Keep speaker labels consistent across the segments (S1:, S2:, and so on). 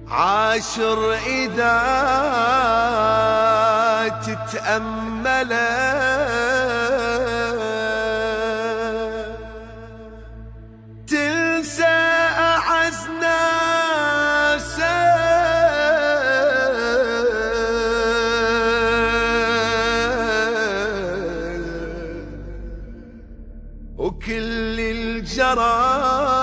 S1: عاشر إذا تتأمل تنسى أعز ناسه وكل الجرى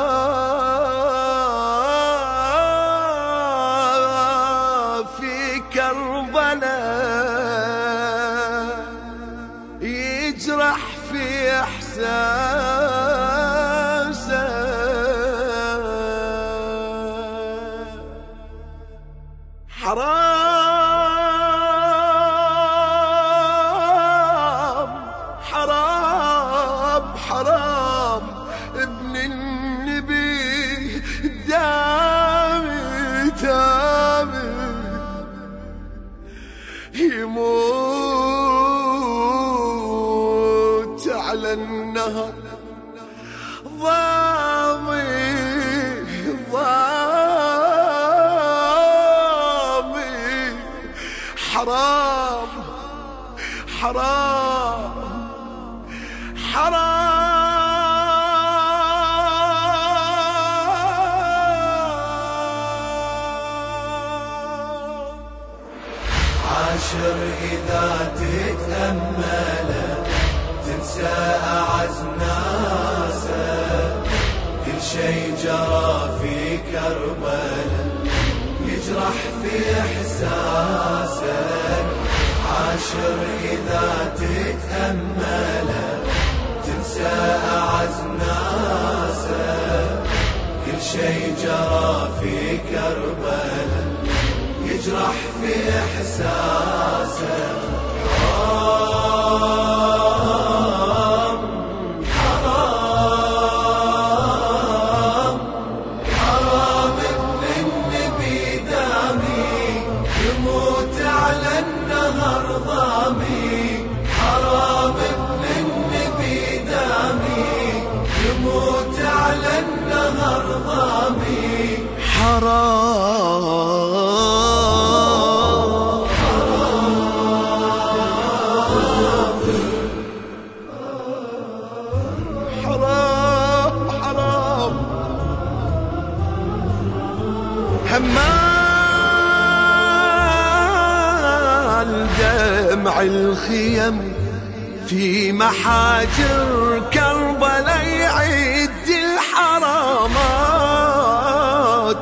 S1: يجرح في إحساسه حرام حرام حرام ابن النبي دامي دامي يموت على النهر ضامي ضامي حرام حرام حرام
S2: عاشر إذا تتأمل تنسى أعز ناسه كل شي جرى في كربلاء يجرح في إحساسك. عاشر إذا تتأمل تنسى أعز ناسه كل شي جرى في كربلاء يجرح في إحساسه. حرام حرام حرام ابن النبي دامي يموت على النهر ضامي. حرام ابن النبي دامي يموت على النهر ضامي.
S1: حرام حمال دمع الخيم في محاجر كربلاء يعد الحرامات.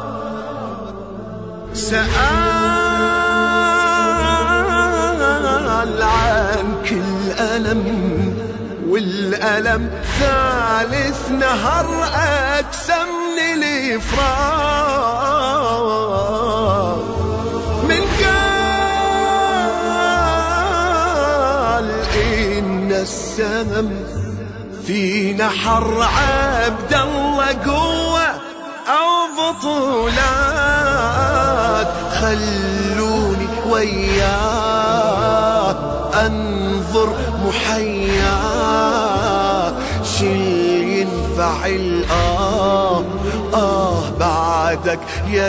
S1: سأل عن كل ألم والألم ثالث نهر أقسم للإفراط. من قال إن السم في نحر عبد الله قوة أو بطولات. خلوني وياه أنظر محياه شل ينفعل بعدك يا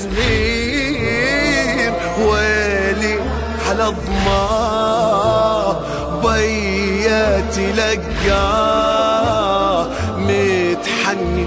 S1: الصغير ويلي على ضماه بيات لقاه متحني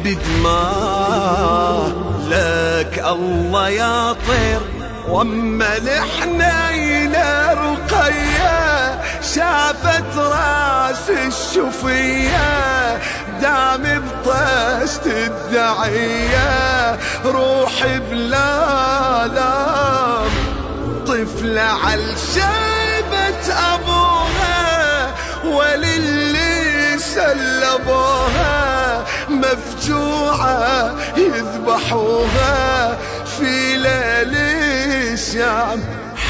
S1: بدماه. لك الله يا طير واما الحنين رقية شافت راس الشفية دام بطشت الدعية روحي بلا لام طفلة عالشيبة أبوها وللي سلبوها مفجوعة يذبحوها في ليل الشام.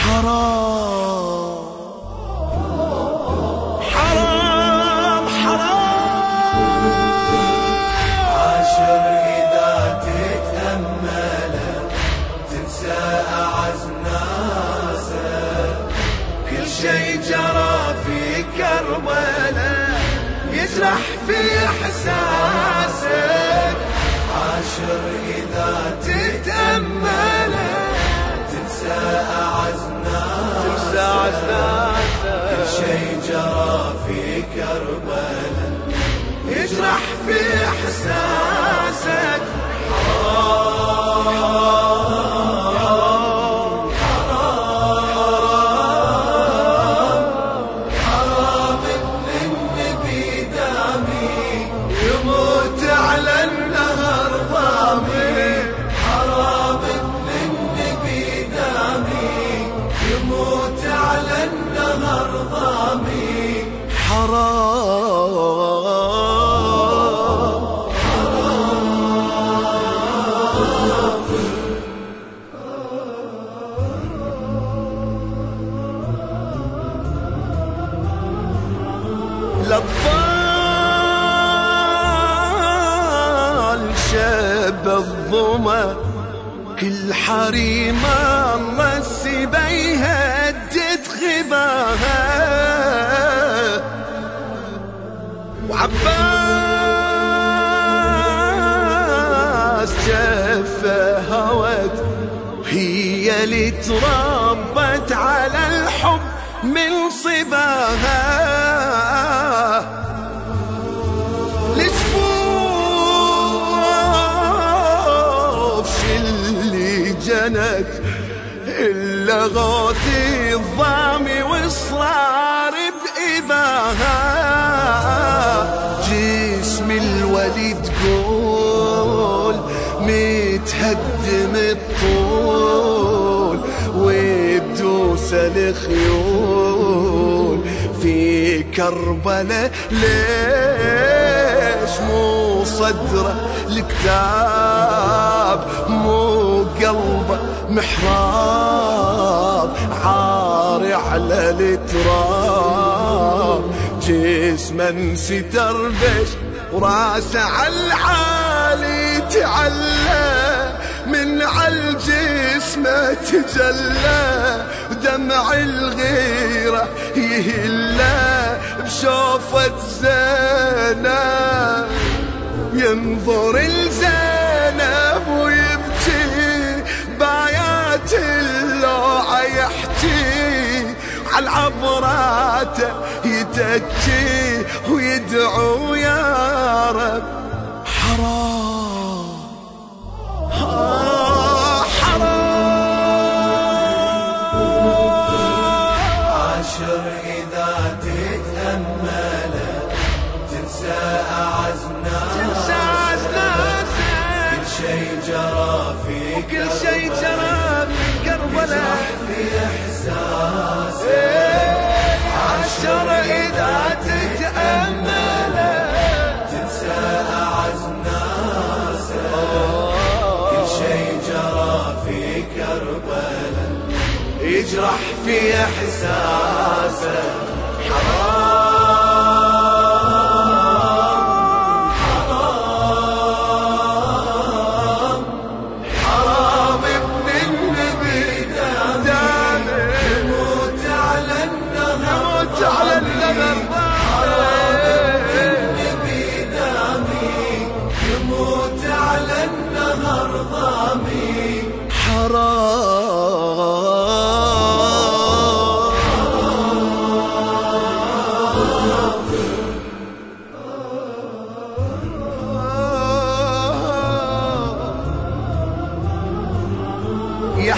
S1: حرام حرام حرام.
S2: عاشر إذا تتأمل تنسى أعز ناسه كل شي جرى في كربلاء يجرح في إحساسك. عاشر إذا تتأمل
S1: يجرح في إحساسك.
S2: حرام ابن النبي دامي يموت على النهر ضامي. حرام ابن النبي دامي يموت على النهر ضامي.
S1: الأطفال شاب الظما كل حريم الله السبيها هدت خباها. وعباس جفة هوت هي اللي تربت على الحب من صباها. لجفوف اللي جنت إلا غوثي الضامي وإصرار بإباها. جسم الوليد قول متهدم الطول وبدوس الخيول في كربلاء. ليش مو صدره الكتاب مو قلبه محراب عاري على التراب. جسمه ستربش وراسه عالعالي تعلى من عالجسم تجلى. ودمع الغيرة يهلى بشوفة زينب ينظر لزينب ويبكي بايات اللوعة يحكي عالعبرات يتكي ويدعو يا رب. حرام
S2: عاشر إذا تتأمله تنسى أعز ناس. كل شي جرى في
S1: كل شي جرى في كربلاء
S2: في إحساسك.
S1: عاشر إذا تتأمله
S2: تنسى أعز ناسك. كل شي جرى في كربلاء يجرح في إحساسك. حرام حرام حرام ابن النبي دامي يموت على النهر. حرام ابن النبي دامي يموت على النهر ضامي.
S1: يا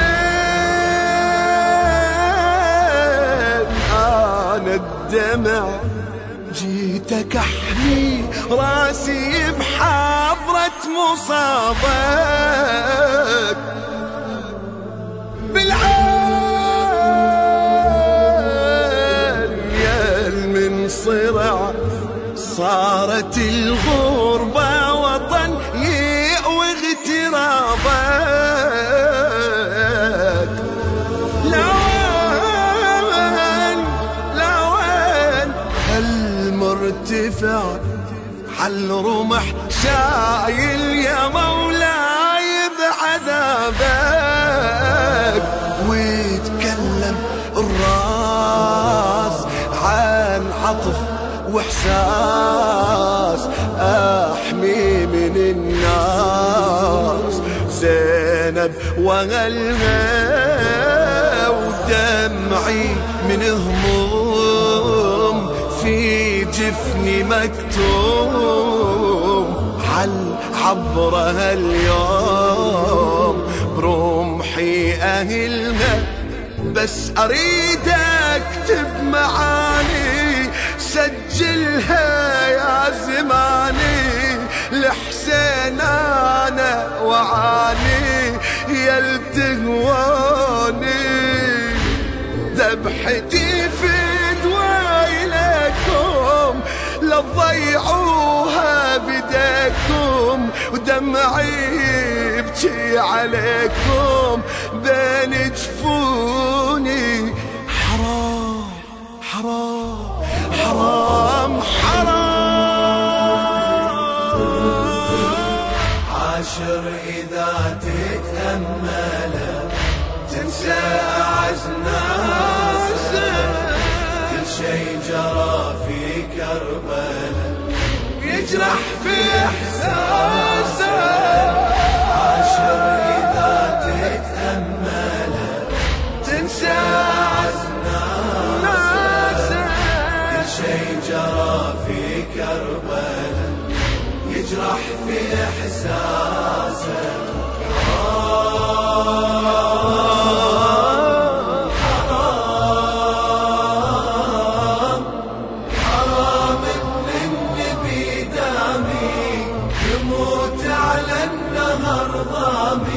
S1: حسين أنا الدمع جيتك أحمي راسي بحضرة مصابك. بالعين يا المنصرع صارت الغربة وطن يأوي اغترابك. لوين هالمرتفع عالرمح شايل يا مولاي بعذابك. ويتكلم الراس عن عطف واحساس احمي من الناس. زينب وغلها ودمعي من هموم في جفني مكتوم. عبرها اليوم برمحي أهلها، بس أريد أكتب معاني سجلها يا زماني لحسين أنا وعاني يا تهواني. ذبحتي في دويلكم لا تضيعوها بديكم، ودمعي يبكي عليكم بين جفوني. حرام حرام حرام حرام.
S2: عاشر إذا تتأمله تنسى أعز ناسه، كل شي جرى في كربلاء يجرح في إحساسه. عاشر إذا تتأمله تنسى أعز ناسه، كل شي جرى في كربلاء يجرح في إحساسه. حرام ابن النبي دامي يموت على النهر ضامي.